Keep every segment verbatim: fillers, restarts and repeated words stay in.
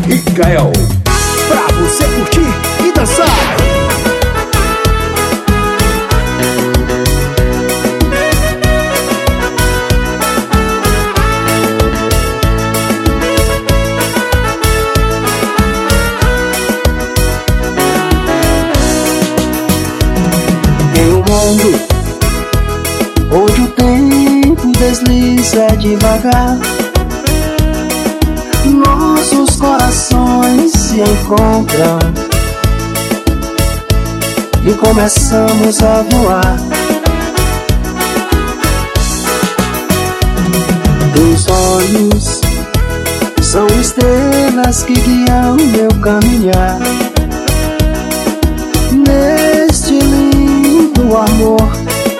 e Gael, pra você curtir e dançar. Em um mundo onde o tempo desliza devagar, nossos corações se encontram e começamos a voar. Teus olhos são estrelas que guiam meu caminhar neste lindo amor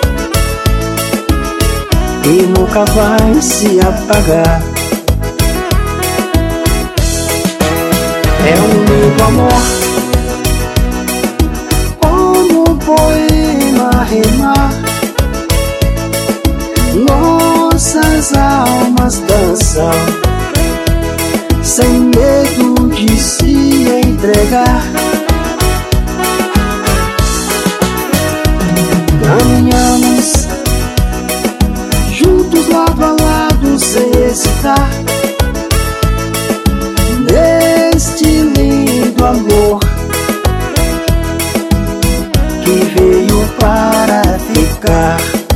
que nunca vai se apagar. É um lindo amor, como um poema rimar. Nossas almas dançam, sem medo de se entregar. Caminhamos juntos lado a lado sem hesitar, neste lindo amor que veio para ficar.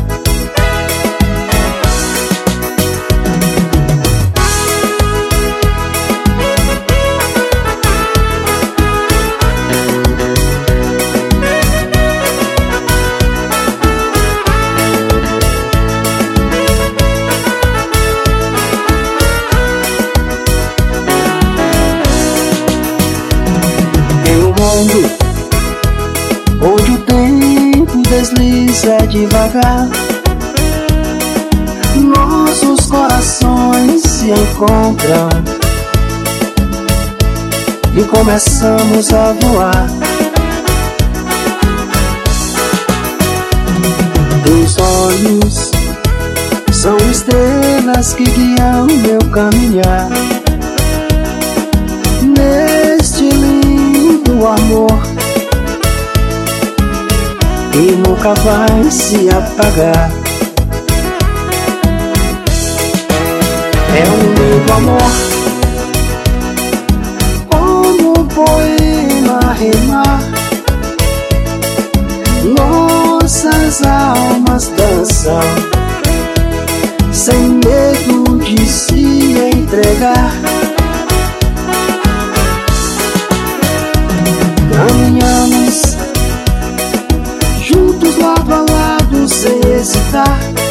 Onde o tempo desliza devagar, nossos corações se encontram e começamos a voar. Teus olhos são estrelas que guiam meu caminhar neste lindo amor que nunca vai se apagar. É um lindo amor, como um poema rimar. Nossas almas dançam, sem medo de se entregar. Caminhamos juntos lado a lado sem hesitar,